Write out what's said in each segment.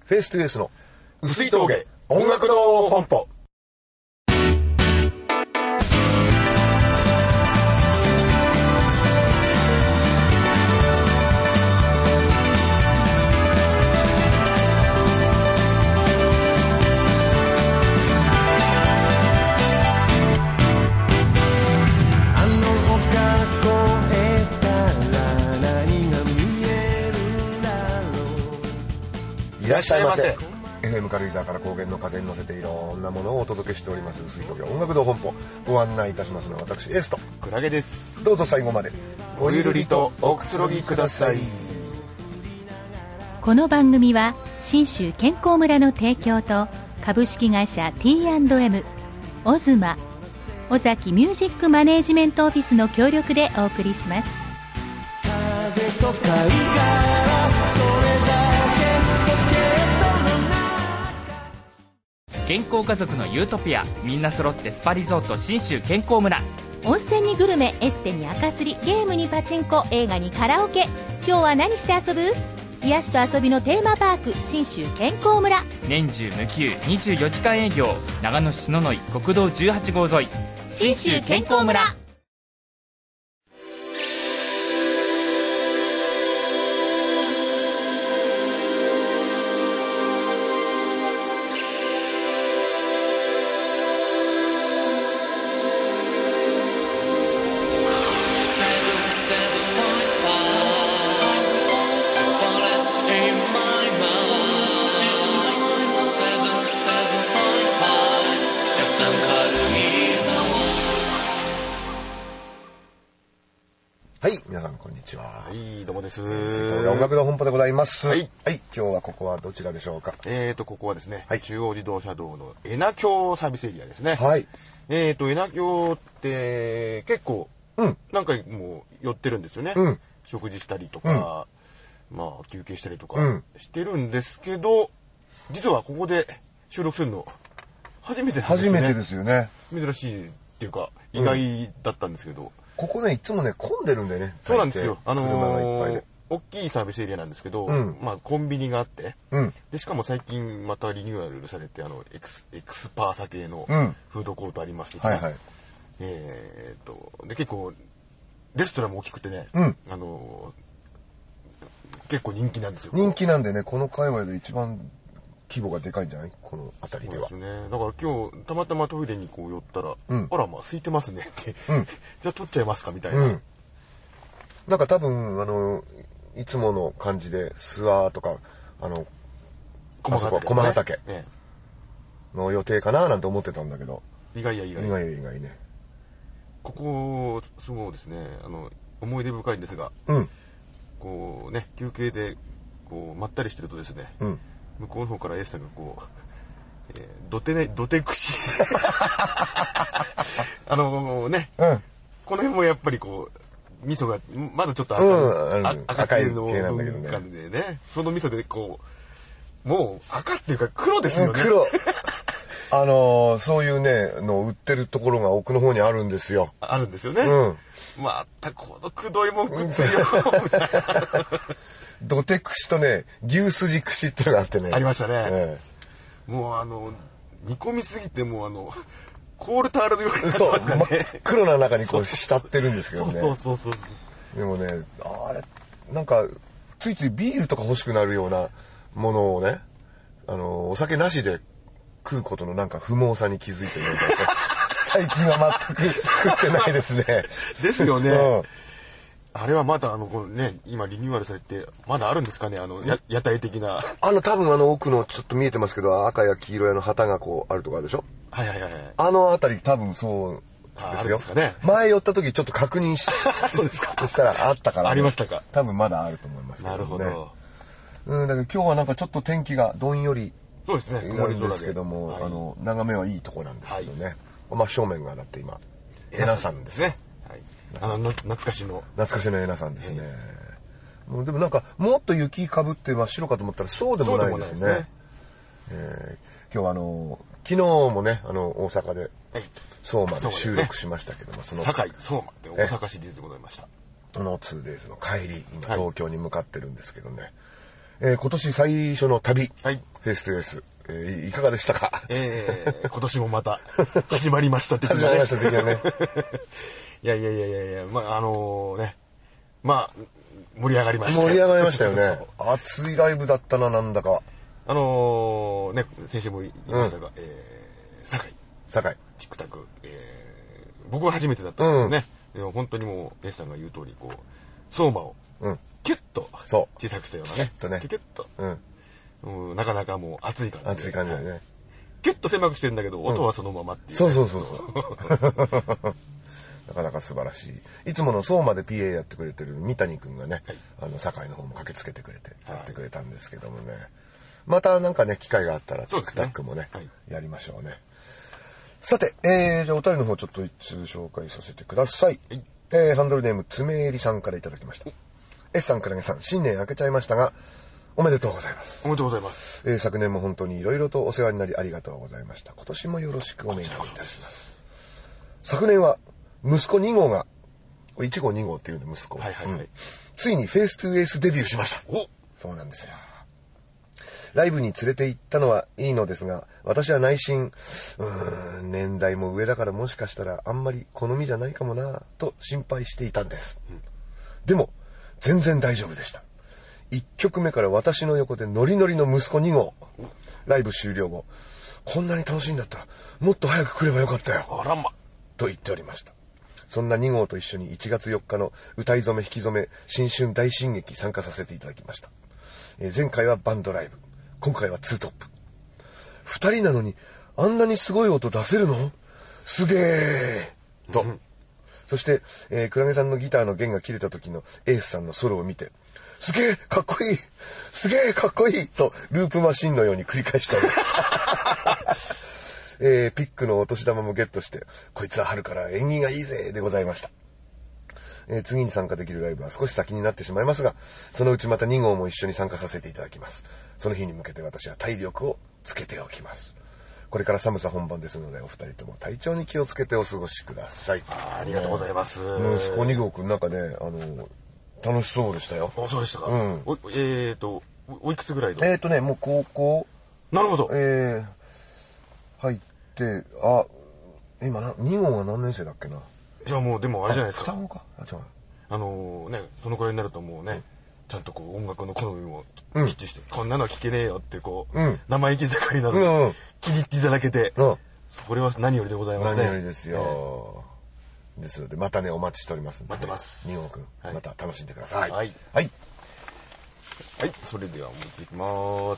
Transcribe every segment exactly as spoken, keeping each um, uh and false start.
フェイストゥフェイスの薄い峠音楽堂本舗。いらっしゃいませ。 エフエム 軽井沢から高原の風に乗せていろんなものをお届けしております薄い峠音楽堂本舗。ご案内いたしますのは私エースとクラゲです。 どうぞ最後までごゆるりとおくつろぎください。 この番組は信州健康村の提供と株式会社 ティーアンドエム、 オズマ、尾崎ミュージックマネージメントオフィスの協力でお送りします。 風と貝殻それだ健康家族のユートピア、みんな揃ってスパリゾート信州健康村。 温泉にグルメ、エステに赤すり、ゲームにパチンコ、映画にカラオケ。今日は何して遊ぶ？癒しと遊びのテーマパーク信州健康村。 年中無休にじゅうよじかん営業。長野市篠ノ井国道じゅうはち号沿い信州健康村。 はい、皆さんこんにちは。 はい、どうもです。 音楽堂本舗でございます。 はい、 はい、今日はここはどちらでしょうか。 えーとここはですね、 はい、 中央自動車道の恵那峡サービスエリアですね。 はい。 えーと恵那峡って結構、 うん、 何回も寄ってるんですよね。 うん、 食事したりとか、うん、まあ休憩したりとかしてるんですけど、うん、実はここで収録するの初めてなんですよね。 初めてですよね。 珍しいっていうか意外だったんですけど。うん、 ここねいつもね混んでるんでね。 そうなんですよ。あのー、 車がいっぱいで大きいサービスエリアなんですけど、 うん、 まあコンビニがあって、 うん、 でしかも最近またリニューアルされてあのエクス、エクスパーサ系のフードコートありますとか、 はいはい、 えー、とで結構レストランも大きくてね、 うん、 あのー、結構人気なんですよ。 人気なんでね、この界隈で一番規模がでかいんじゃない、この辺りでは。 そうですね。だから今日たまたまトイレにこう寄ったら、 うん、 あらまあ空いてますねって、 うん、 じゃあ取っちゃいますかみたいな、 うん、なんか多分あのいつもの感じで諏訪とかあの駒ヶ岳、 駒ヶ岳ねの予定かななんて思ってたんだけど、 意外や意外意外や意外ね。 ここそうですね、あの思い出深いんですが、 うん、 こうね休憩でこうまったりしてるとですね、 うん、 向こうの方からエースさんがこう、えー、土手ね土手串あのね、うん、この辺もやっぱりこう味噌がまだちょっと赤い、うん、赤いの文化でね、その味噌でこうもう赤っていうか黒ですよね。 黒あのー、そういうねの売ってるところが奥の方にあるんですよ。 あるんですよね。うん、またこのくどいもん食ってるよ土手串とね牛すじ串っていうのがあってね、 ありましたね、 ええ、 もうあの煮込みすぎてもうあのコールタールのようになってますからね。 真っ黒な中にこう浸ってるんですけどね。 そうそうそうそう。 でもね、あれなんかついついビールとか欲しくなるようなものをね、あのお酒なしで食うことのなんか不毛さに気づいてね最近は全く食ってないですね。 ですよね、 うん、 あれはまだあのこのね今リニューアルされてまだあるんですかね、あのや屋台的な。 あの多分あの奥のちょっと見えてますけど赤や黄色やの旗がこうあるところでしょ。 はいはいはい。 あの辺り多分そうですよ。 あるんですかね。 前寄った時ちょっと確認しそうですかしたらあったから、ね、 ありましたか。 多分まだあると思いますけどね。 なるほど。 うん、だけど今日はなんかちょっと天気がどんよりそうですね。 曇り空ですけども、はい、あの眺めはいいところなんですけどね。はい、真正面がだって今恵那山ですね。 はい。あの懐かしの懐かしの恵那山ですね。もうでもなんかもっと雪かぶって真っ白かと思ったらそうでもないですね。そうでもないですね。えー、今日はあの昨日もねあの大阪で、はい、相馬で収録しましたけども、 ね、その堺相馬って大阪市立でございました。 この ツーデイズ の帰り今東京に向かってるんですけどね、はい、 えー、今年最初の旅、 はい、 フェイストゥフェイス、えー、いかがでしたか？ えー、今年もまた始まりました的なね。 始まりました的なね。 いやいやいやいやいや、まああのー、ね、まあ盛り上がりました。 盛り上がりましたよね。熱いライブだったな、なんだか。 あのー、ね、先週も言いましたが、うん、えー、堺。 堺。 チックタク、えー、僕は初めてだったんですけどね、うん、でも本当にもう、エスさんが言う通り、こう、相馬を、キュッと小さくしたようなね。 キュッとね。 キュッと。うん。うん、なかなかもう熱い感じで。 熱い感じだよね。 キュッと狭くしてるんだけど、音はそのままっていう、 ね、うん、そうそうそうそう。なかなか素晴らしい。いつもの相馬で ピーエー やってくれてる三谷くんがね、はい、あの、堺の方も駆けつけてくれて、やってくれたんですけどもね。はい、またなんかね、機会があったら、チックタックもね、はい、やりましょうね。さて、えー、じゃあお便りの方ちょっと一通紹介させてください。はい、えー、ハンドルネーム、つめえりさんからいただきました。S さん、くらげさん、新年明けちゃいましたが、おめでとうございます。 おめでとうございます。 えー、昨年も本当にいろいろとお世話になりありがとうございました。今年もよろしくお願いいたします。昨年は、息子に号が、いち号に号っていうんで息子、 はいはいはい、うん、 ついにフェイストゥフェイスデビューしました。 おそうなんですよ。ライブに連れて行ったのはいいのですが、私は内心、うーん、年代も上だからもしかしたらあんまり好みじゃないかもなと心配していたんです、うん、でも全然大丈夫でした。いっきょくめから私の横でノリノリの息子に号、ライブ終了後、こんなに楽しいんだったらもっと早く来ればよかったよ、 あらまと言っておりました。そんなに号と一緒にいちがつよっかの歌い初め引き初め新春大進撃参加させていただきました。えー、前回はバンドライブ、今回はツートップ。二人なのにあんなにすごい音出せるの？すげーと、うん、そして、えー、クラゲさんのギターの弦が切れた時のエースさんのソロを見て、すげーかっこいい、すげーかっこいいとループマシンのように繰り返しておりました。えー、ピックのお年玉もゲットして、こいつは春から縁起がいいぜでございました。えー、次に参加できるライブは少し先になってしまいますが、そのうちまたに号も一緒に参加させていただきます。その日に向けて私は体力をつけておきます。これから寒さ本番ですので、お二人とも体調に気をつけてお過ごしください。 あ, ありがとうございます。 息子に号くんなんかね、あの楽しそうでしたよ。 あ、そうでしたか。 うん、 おえーとおいくつぐらいの？ えーとねもう高校。 なるほど。 えー、入ってあ今なに号は何年生だっけな。 じゃあもうでもあれじゃないですか。 双子か。あ、違う。 あのー、ね、そのくらいになるともうね、うん、ちゃんとこう音楽の好みもきっちりして、うん、こんなのは聴けねえよってこう、うん、生意気盛りなので、うんうん、気に入っていただけて、うん、それは何よりでございますね。 何よりですよ。えー、ですのでまたねお待ちしておりますんで、 待ってます。 に号くん、はい、また楽しんでください。 はい。 はい。 はい、それではもう一度いきます。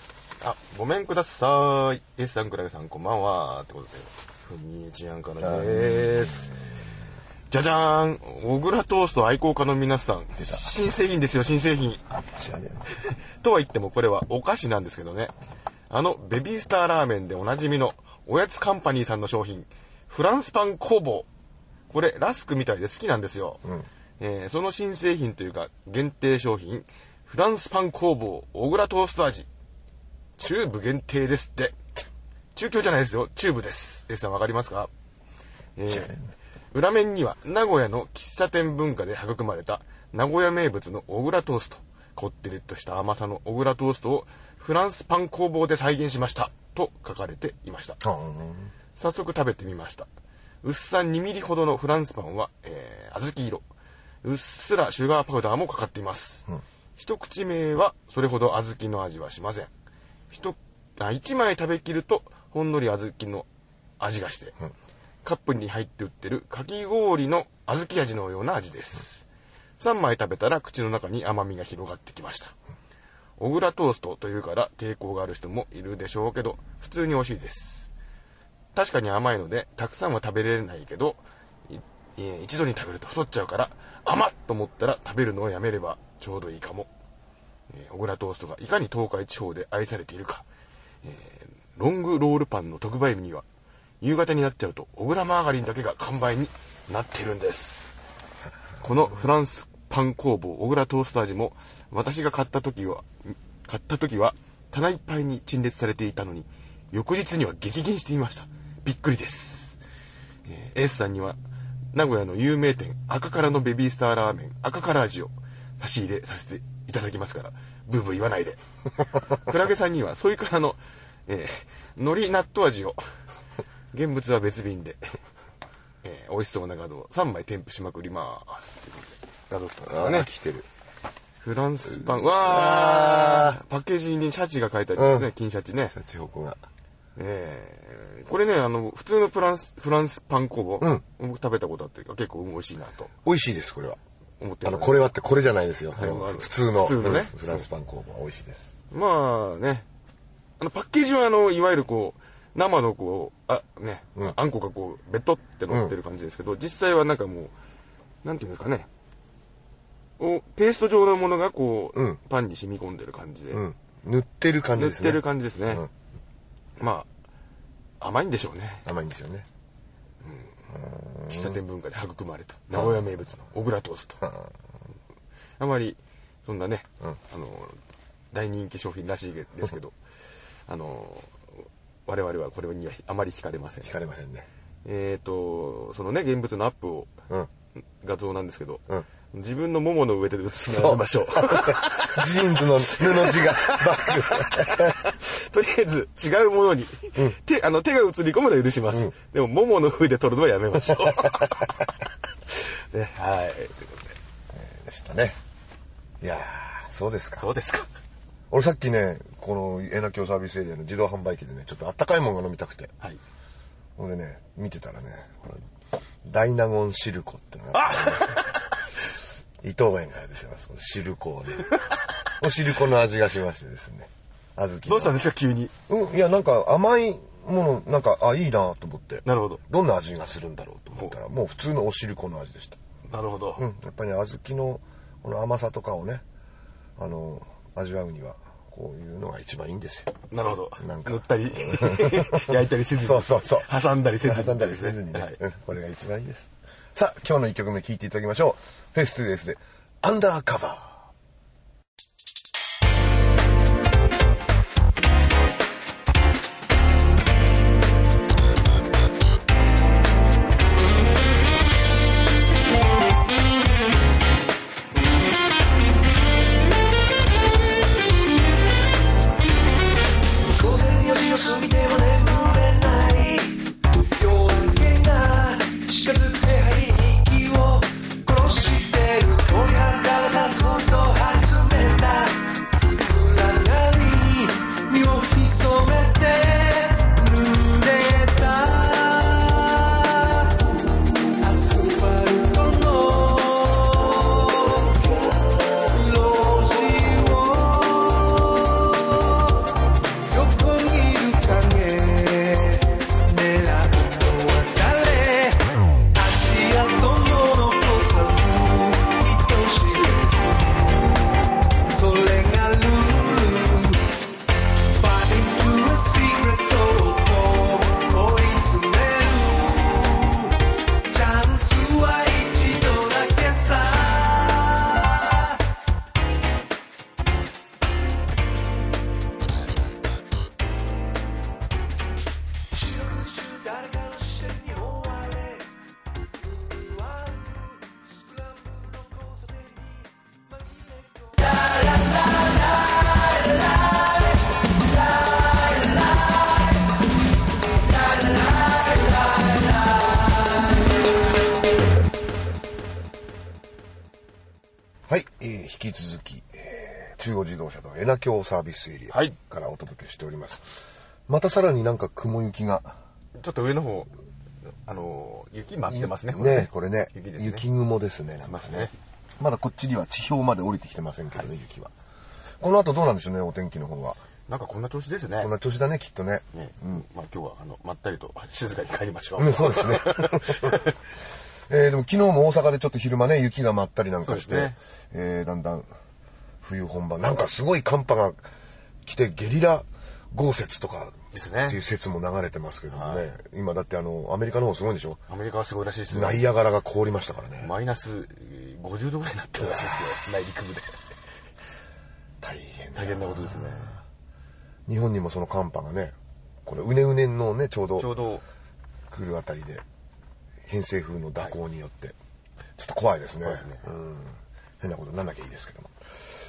あ、ごめんください。S さん、くらげさん、こんばんは。ってことで、ふみえちゃんからです。じゃじゃーん、小倉トースト愛好家の皆さん、新製品ですよ、新製品。とは言ってもこれはお菓子なんですけどね。あのベビースターラーメンでおなじみのおやつカンパニーさんの商品、フランスパン工房。これラスクみたいで好きなんですよ。うん、えー、その新製品というか限定商品、フランスパン工房小倉トースト味。チューブ限定ですって。中京じゃないですよ、チューブです。S さんわかりますか？えー裏面には名古屋の喫茶店文化で育まれた名古屋名物の小倉トースト、こってりとした甘さの小倉トーストをフランスパン工房で再現しましたと書かれていました。早速食べてみました。薄さにミリほどのフランスパンは、えー、小豆色、うっすらシュガーパウダーもかかっています。うん、一口目はそれほど小豆の味はしません。一あ一枚食べきるとほんのり小豆の味がして、うん、カップに入って売ってるかき氷の小豆味のような味です。さんまい食べたら口の中に甘みが広がってきました。小倉トーストというから抵抗がある人もいるでしょうけど、普通に美味しいです。確かに甘いのでたくさんは食べれないけど、一度に食べると太っちゃうから甘っと思ったら食べるのをやめればちょうどいいかも。小倉トーストがいかに東海地方で愛されているか、えー、ロングロールパンの特売日には夕方になっちゃうと小倉マーガリンだけが完売になっているんです。このフランスパン工房小倉トースト味も私が買った時は買った時は棚いっぱいに陳列されていたのに、翌日には激減していました。びっくりです。えー、エースさんには名古屋の有名店赤からのベビースターラーメン赤から味を差し入れさせていただきますから、 ブーブー言わないで。クラゲさんにはソイカラの、えー、海苔納豆味を現物は別便で、えー、美味しそうな画像さんまい添付しまくりますっていう画像来てますよね。 来てる。 フランスパン、わー、パッケージにシャチが書いてありますね、うん、金シャチね。 シャチホコが。 えー、これね、あの、普通のフランス、フランスパン工房、うん、僕食べたことあって結構美味しいなと。 美味しいです、これは。 思ってあの、これはってこれじゃないですよ。 はい、 普通の、 普通のね、 フランスパン工房は美味しいです。 まあね、あの、パッケージはあの、いわゆるこう、生のこう、あ、ね、うん、あんこがこう、ベトって乗ってる感じですけど、うん、実際はなんかもう、なんていうんですかね、おペースト状のものがこう、うん、パンに染み込んでる感じで、うん、 塗ってる感じですね。 塗ってる感じですね。うん、まあ甘いんでしょうね。 甘いんでしょうね。 うん、喫茶店文化で育まれた名古屋名物の小倉トースト。あまりそんなね、うん、あの大人気商品らしいですけど、あの我々はこれにはあまり惹かれません。 惹かれませんね。 えっとそのね現物のアップを、うん、画像なんですけど。うん、自分のももの上で写すのやめましょう。 ジーンズの布地がバッグ。とりあえず違うものに、うん、手あの手が映り込むのは許します。うん、でもももの上で撮るのはやめましょう。ね、はい。ということで、 えー、でしたね。いやー、そうですか。 そうですか。 俺さっきね、このエナキョサービスエリアの自動販売機でね、ちょっとあったかいものが飲みたくて。はい。俺ね、見てたらね、ダイナゴンシルコってのがあって、ね。伊藤園から出てます。シルコをね。おシルコの味がしましてですね。小豆。 どうしたんですか急に。 うん、いやなんか甘いものなんかあいいなと思って。 なるほど。 どんな味がするんだろうと思ったらもう普通のおシルコの味でした。 なるほど。 うん、やっぱり、ね、小豆のこの甘さとかをね、あの味わうにはこういうのが一番いいんですよ。 なるほど。なんか塗ったり焼いたりせずに。 そうそうそう。 挟んだりせずに。 挟んだりせずにね。はい、うん、これが一番いいです。さあ今日のいっきょくめ聴いていただきましょう。フェイストゥーデイスでアンダーカバー。はい、えー、引き続き、えー、中央自動車道エナキョサービスエリアからお届けしております、はい、またさらになんか雲行きがちょっと上の方あのー、雪待ってますねこれ ね, ねこれね雪ですね、雪雲ですねなんかねまだこっちには地表まで降りてきてませんけどね、はい、雪はこの後どうなんでしょうねお天気の方はなんかこんな調子ですねこんな調子だねきっとね、 ね、うん、まあ今日はあのまったりと静かに帰りましょう、 うん、そうですねえー、でも昨日も大阪でちょっと昼間ね雪が舞ったりなんかして、ねえー、だんだん冬本番なんかすごい寒波が来てゲリラ豪雪とかっていう説も流れてますけどもね、はい、今だってあのアメリカの方すごいんでしょ。 アメリカはすごいらしいですね。 ナイアガラが凍りましたからね。 マイナスごじゅうどぐらいになってるらしいですよ内陸部で大変大変なことですね。 日本にもその寒波がねこれうねうねのねちょうどちょうど来るあたりで偏西風の蛇行によって、はい、ちょっと怖いですね。 怖いですね。 うん変なことになんなきゃいいですけども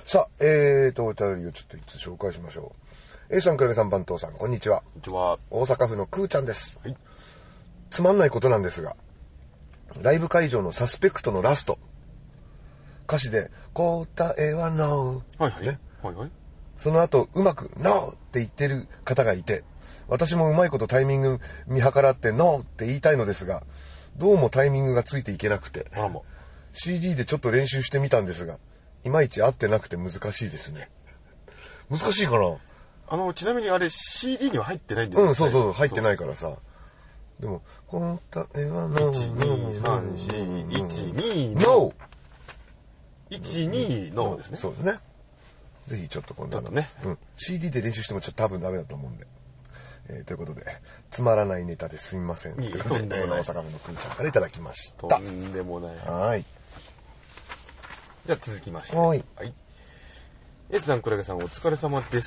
さあ、えーと、お便りをちょっといつ紹介しましょう。A さん、倉毛さん、番頭さん、こんにちは。 こんにちは。 大阪府のくーちゃんです。 はい。 つまんないことなんですが、ライブ会場のサスペクトのラスト、歌詞で、答えは ノー。 はいはい。 ね。 はいはい。 その後、うまく ノー って言ってる方がいて、私もうまいことタイミング見計らって ノー って言いたいのですが、どうもタイミングがついていけなくて、 あらま。 シーディー でちょっと練習してみたんですが、いまいち合ってなくて難しいですね。難しいかな。 あの、ちなみにあれ シーディー には入ってないんですよ。 うん、そうそう、入ってないからさ。でも、答えは ノー。 いちにさんし、いちにノー。 いちにのですね。 そうですね。ぜひちょっと今度ちょっとね、 うん、シーディー で練習してもちょっと多分ダメだと思うんで、えー、ということでつまらないネタですみません。 いいえ、 ということで、大阪府のくんちゃんからいただきました。 とんでもない。 はい。 じゃあ続きまして、 はい。 はい。エスさん、クラゲさん、お疲れ様です。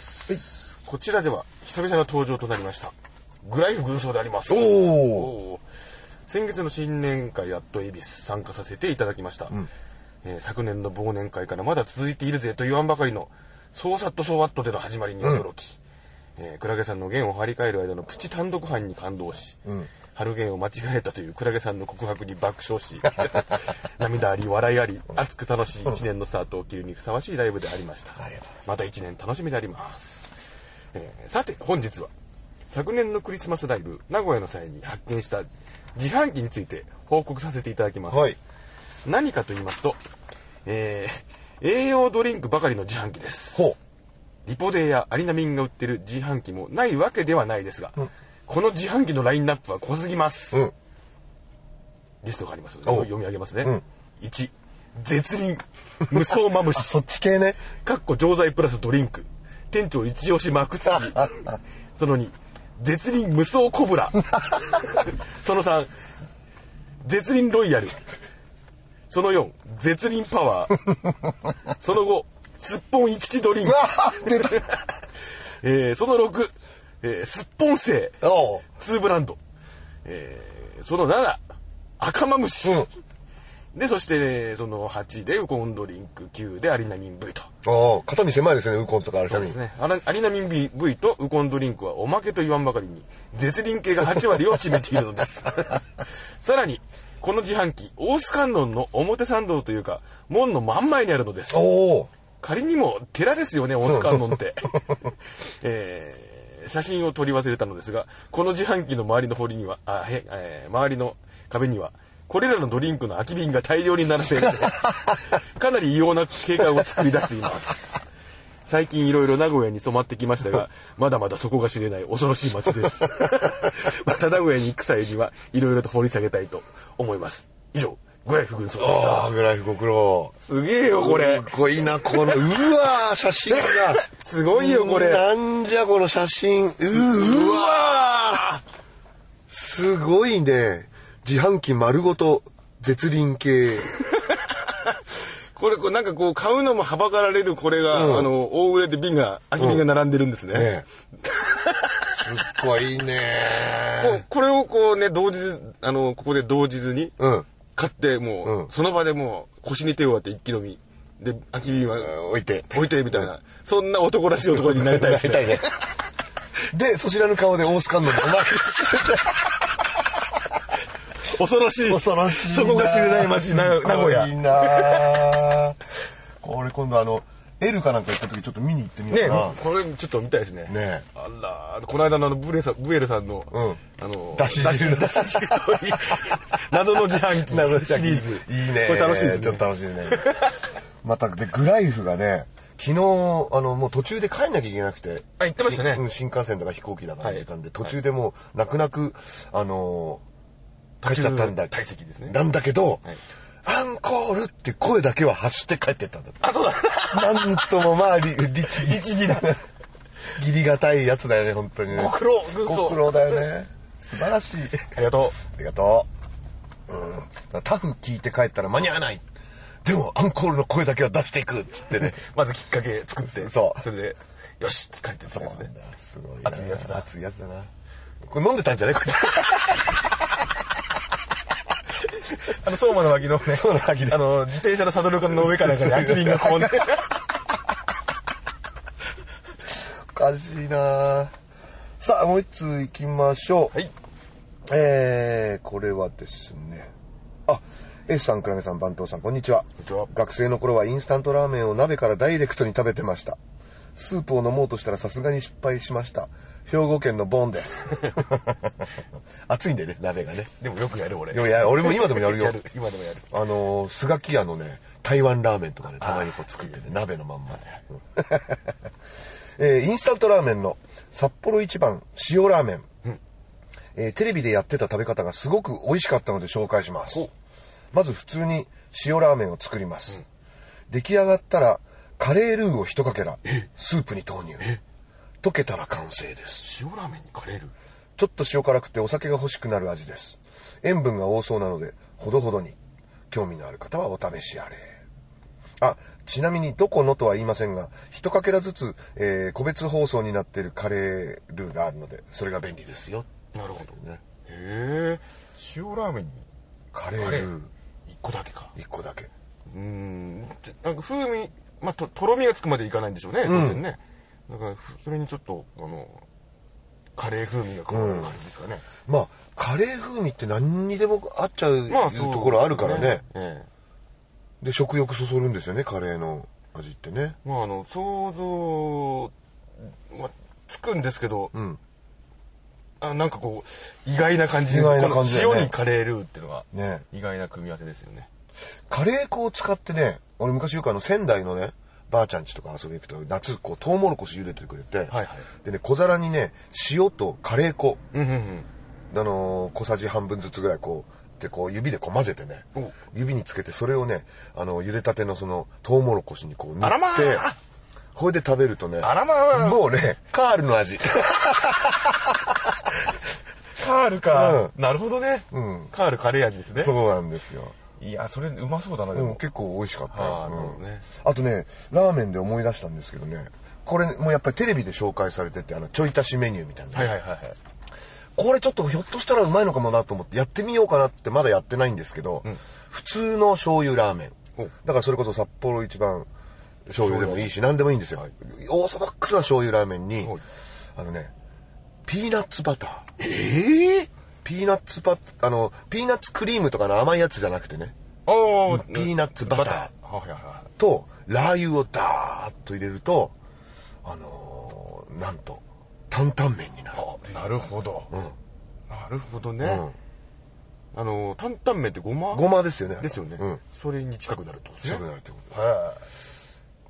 はい、こちらでは久々の登場となりました。グライフ軍曹であります。 おお。先月の新年会やっと恵比寿参加させていただきました。うん、えー、昨年の忘年会からまだ続いているぜと言わんばかりのソーサットソーワットでの始まりに驚き、うん、えー、クラゲさんの弦を張り替える間のプチ単独犯に感動し、うん、春弦を間違えたというクラゲさんの告白に爆笑し涙あり笑いあり熱く楽しいいちねんのスタートを切るにふさわしいライブでありました。またいちねん楽しみであります。えー、さて本日は昨年のクリスマスライブ名古屋の際に発見した自販機について報告させていただきます。はい、何かと言いますと、えー栄養ドリンクばかりの自販機です。ほう。リポデーやアリナミンが売ってる自販機もないわけではないですが、うん、この自販機のラインナップは濃すぎます。うん、リストがありますので読み上げますね。うん、いち、絶倫無双マムシそっち系ね。 かっこ錠剤プラスドリンク店長一押し幕付きそのに、絶倫無双コブラそのさん、絶倫ロイヤルそのよん、絶倫パワーそのご、すっぽん生き地ドリンクえー、そのろく、えー、すっぽん製にブランド、えー、そのなな、赤マムシ、うん、でそして、ね、そのはちでウコンドリンク、きゅうでアリナミン V と。 ああ、肩身狭いですね、ウコンとかアリナミン。 そうですね。アリナミン V とウコンドリンクはおまけと言わんばかりに絶倫系がはち割を占めているのですさらにこの自販機、大須観音の表参道というか門の真ん前にあるのです。おー、仮にも寺ですよね、大須観音って、えー、写真を撮り忘れたのですが、この自販機の周りの堀にはあ、へ、えー、周りの壁にはこれらのドリンクの空き瓶が大量に並べられかなり異様な景観を作り出しています最近いろいろ名古屋に染まってきましたが、まだまだそこが知れない恐ろしい街ですまた名古屋に行く際にはいろいろと掘り下げたいと思います。以上、グライフ軍曹でした。 ああ、グライフご苦労。 すげえよこれ。 すごいなこのうわー写真がすごいよこれ。 なんじゃこの写真。ううわーすごいね。自販機丸ごと絶倫系これこうなんかこう買うのもはばかられるこれが、うん、あの大売れで瓶が空き瓶が並んでるんですね。うんねすっごいねこうこれをこうね同時あのここで同時に買ってもう、うん、その場でもう腰に手を当て一気飲みで空き瓶は置いて置いてみたいな、うん、そんな男らしい男になりたいですね。ねでそちらの顔で大須観音のお前です恐ろしい恐ろしいそこが知れない街名古屋。 いいなこれ今度あのエルかなんか行った時ちょっと見に行ってみようかな。 ね、これちょっと見たいですね。ね、あら、この間のあのブレさブエルさんの、うん、あのだし汁だし汁謎の自販機シリーズいいね。 これ楽しいですね。 ちょっと楽しいね。またでグライフがね、昨日あのもう途中で帰んなきゃいけなくて、 あ、言ってましたね。 新幹線とか飛行機だから時間で、はい、途中でもう泣く泣くあの帰っちゃったんだ。 退席ですね。 なんだけど。はい、アンコールって声だけは発して帰ってったんだ。 あ、そうだ。 なんともまあ律儀な義理がたいやつだよね本当にね。 ご苦労軍曹。 ご苦労だよね。素晴らしい。 ありがとう。 ありがとう。うん。タフ聞いて帰ったら間に合わない。でもアンコールの声だけは出していくっつってね。 まずきっかけ作って、 そう。 それでよしって帰ってったんですね。 すごい。 熱いやつだ。 熱いやつだな。これ飲んでたんじゃないこれ。 あの相馬の脇のね、あの自転車のサドルの上から空き瓶がこうねかしいな。さあもう一通いきましょう。 はい。 えー、これはですね、あ、S さん、クラゲさん、番頭さん、こんにちは。 こんにちは。 学生の頃はインスタントラーメンを鍋からダイレクトに食べてました。スープを飲もうとしたらさすがに失敗しました。兵庫県のボンです。熱いんだよね、鍋がね。 でもよくやる俺。 でもや俺も今でもやるよ。 やる今でもやる。 あのー、スガキ屋のね、台湾ラーメンとかね、たまにこう作ってね、鍋のまんまで。えー、インスタントラーメンの札幌一番塩ラーメン。うんえー、テレビでやってた食べ方がすごく美味しかったので紹介します。まず普通に塩ラーメンを作ります。うん、出来上がったらカレールーを一かけらスープに投入。溶けたら完成です。 塩ラーメンにカレールー。 ちょっと塩辛くてお酒が欲しくなる味です。塩分が多そうなのでほどほどに。興味のある方はお試しあれ。あ、ちなみにどこのとは言いませんが、一かけらずつ、えー、個別包装になっているカレールーがあるので、それが便利ですよ。 なるほどね。へえ。塩ラーメンにカレールー一個だけか。 一個だけ。 うーん。なんか風味、まあととろみがつくまでいかないんでしょうね。当然ね。だからそれにちょっとあのカレー風味が加わる感じですかね。 うん、まあカレー風味って何にでも合っちゃう、まあ、ところあるからね。ええで食欲そそるんですよね、カレーの味ってね。 まああの想像はつくんですけど、うん、あなんかこう意外な感じで、意外な感じで、ね、塩にカレールーっていうのがね、意外な組み合わせですよね。 カレー粉を使ってね、俺昔よくあの仙台のねばあちゃん家とか遊びに行くと夏こうトウモロコシ茹でてくれて、はいはい、でね小皿にね塩とカレー粉、うんうんうん、あのー、小さじ半分ずつぐらいこうでこう指でこう混ぜてね、指につけてそれをねあの茹でたてのそのトウモロコシにこう塗って、これで食べるとね、 あらまあもうねカールの味。 カールか、うん、なるほどね、うん、カールカレー味ですね。 そうなんですよ。 いやそれうまそうだな。でも、 うん、結構美味しかったよ。あ、 うんね、 あとねラーメンで思い出したんですけどね、これもうやっぱりテレビで紹介されてて、あのちょい足しメニューみたいな、ね、 はいはいはいはい、 これちょっとひょっとしたらうまいのかもなと思ってやってみようかなってまだやってないんですけど、うん、普通の醤油ラーメンだからそれこそ札幌一番醤油でもいいし何でもいいんですよ、はい、オーソドックスな醤油ラーメンに、はい、あのねピーナッツバター、 えー、 ピーナッツバあのピーナッツクリームとかの甘いやつじゃなくてね、 おピーナッツバターとラー油をダーッと入れるとあのー、なんと担々麺になる。 なるほど、 うん、 なるほどね、うん、あの担々麺ってごまごまですよね。 ですよね、うん、それに近くなるってことですね。 近くなるってことはい。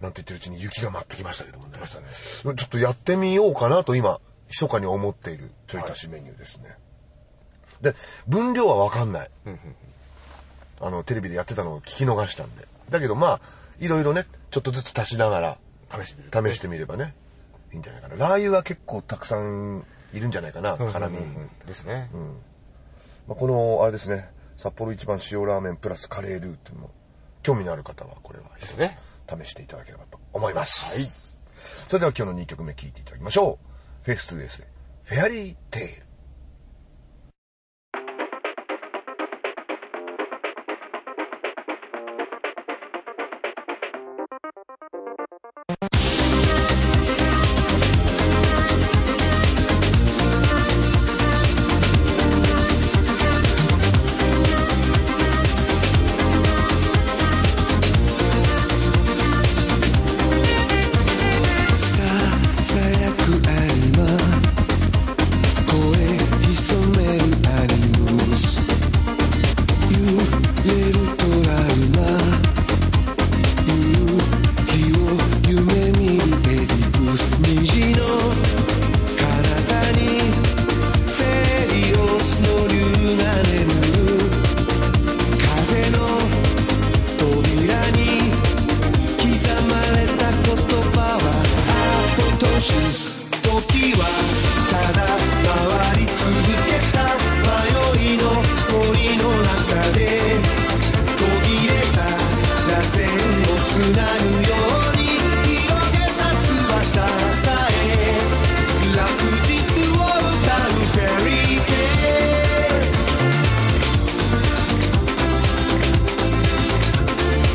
なんて言ってるうちに雪が舞ってきましたけどもね。ましたね。ちょっとやってみようかなと今密かに思っているちょい足しメニューですね、はい、で分量は分かんない、うんうんうん、あのテレビでやってたのを聞き逃したんで、だけどまあいろいろねちょっとずつ足しながら試してみる、 試してみればねいいんじゃないかな。ラー油は結構たくさんいるんじゃないかな、辛み、うんうんうん、 ですね、 うんまあ、このあれですね札幌一番塩ラーメンプラスカレールーっていうのも興味のある方はこれはですね試していただければと思います、 はい、 それでは今日のにきょくめ聴いていただきましょう。フェイストゥエースでフェアリーテール。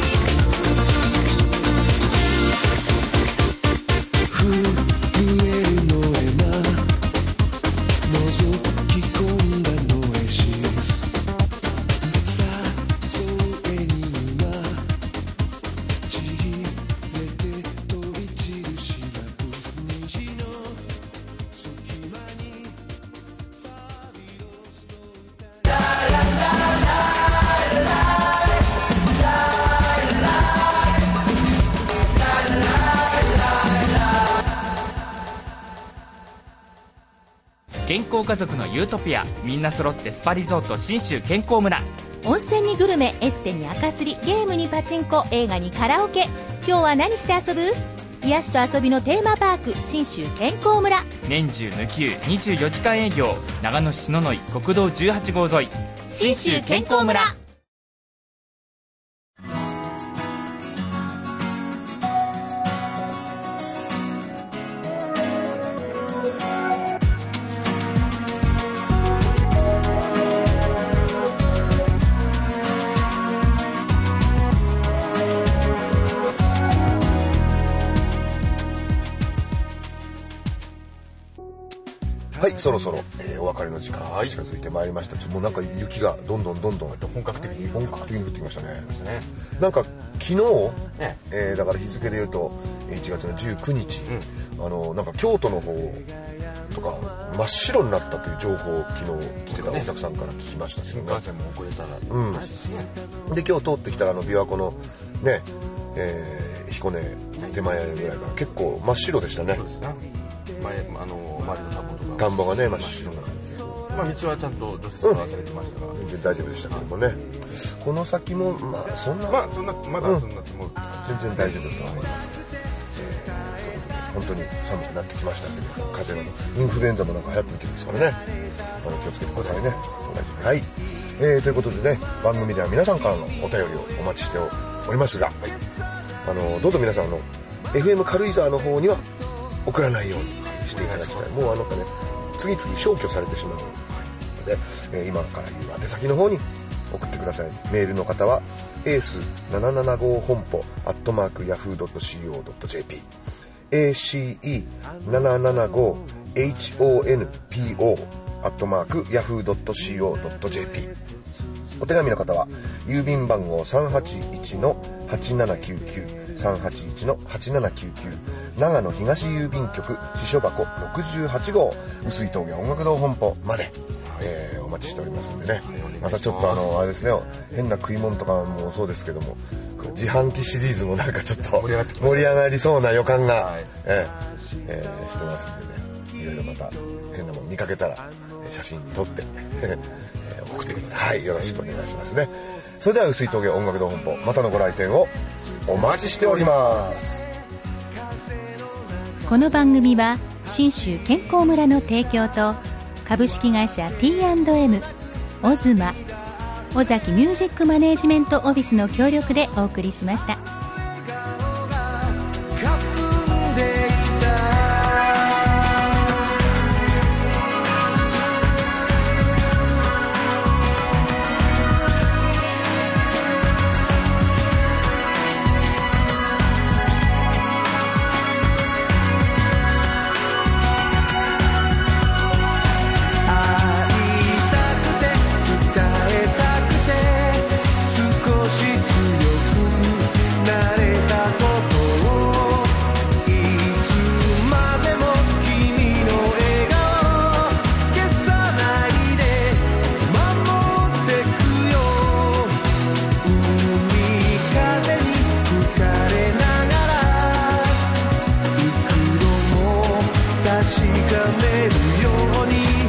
震える健康家族のユートピア、みんな揃ってスパリゾート信州健康村。 温泉にグルメ、エステに赤すり、ゲームにパチンコ、映画にカラオケ。今日は何して遊ぶ？癒しと遊びのテーマパーク、信州健康村。 年中無休にじゅうよじかん営業、長野市篠ノ井国道じゅうはち号沿い、 信州健康村。 はい、そろそろ、えー、お別れの時間が近づいてまいりました。もうなんか雪がどんどんどんどん本格的に本格的に降ってきましたね。 ですね。 なんか昨日、 ねえー、だから日付でいうといちがつのじゅうくにち、うん、あのなんか京都の方とか真っ白になったという情報を昨日来てたお客さんから聞きましたけどね。 新幹線も遅れたら、 うん、で今日通ってきたらあの琵琶湖のね、えー、彦根手前ぐらいから結構真っ白でしたね。 そうですね。前あの周りの田んぼとか田んぼがね真っ白なんですよ。 まあ道はちゃんと除雪はされてましたが、うん、 全然大丈夫でしたけどもね。この先もまあそんなまあそんなまだそんなつもり、 うん、全然大丈夫だと思いますけど、えー、本当に寒くなってきましたけど、風邪などインフルエンザもなんか流行ってみてるんですからね、あの気をつけてくださいね。はい、えー、ということでね、番組では皆さんからのお便りをお待ちしておりますが、はい、あのどうぞ皆さんあの エフエム 軽井沢の方には送らないようにしていただきたい。もうあのね次々消去されてしまうので、えー、今から言う宛先の方に送ってください。メールの方はエースななななご本舗アットマークヤフードットシーオードットジェーピー エーシーイーななななごエイチオーエヌピーオー アットマークヤフードットシーオードットジェーピー。お手紙の方は郵便番号 さんはちいちのはちななきゅうきゅう さんはちいちのはちななきゅうきゅう長野東郵便局支所箱ろくじゅうはち号碓井峠音楽堂本舗まで、えー、お待ちしておりますんでね。またちょっとあのあれですね、変な食い物とかもそうですけども、自販機シリーズもなんかちょっと盛り上がりそうな予感が、はい、えーえー、してますんでね、いろいろまた変なもの見かけたら写真に撮って送ってください。はい、よろしくお願いしますね。それでは碓井峠音楽堂本舗またのご来店をお待ちしております。 この番組は信州健康村の提供と株式会社 ティーアンドエム オズマ尾崎ミュージックマネージメントオフィスの協力でお送りしました。確かめるように